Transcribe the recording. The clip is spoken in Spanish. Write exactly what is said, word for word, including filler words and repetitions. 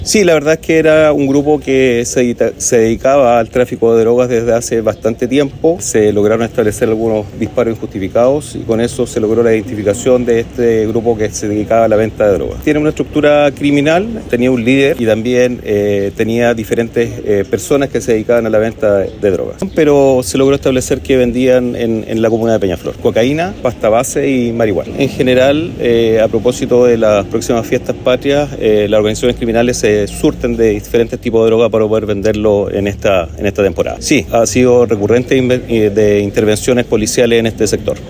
Sí, la verdad es que era un grupo que se, se dedicaba al tráfico de drogas desde hace bastante tiempo. Se lograron establecer algunos disparos injustificados y con eso se logró la identificación de este grupo que se dedicaba a la venta de drogas. Tiene una estructura criminal, tenía un líder y también eh, tenía diferentes eh, personas que se dedicaban a la venta de, de drogas. Pero se logró establecer que vendían en, en la comuna de Peñaflor cocaína, pasta base y marihuana. En general, eh, a propósito de las próximas fiestas patrias, eh, las organizaciones criminales se surten de diferentes tipos de droga para poder venderlo en esta, en esta temporada. Sí, ha sido recurrente de intervenciones policiales en este sector.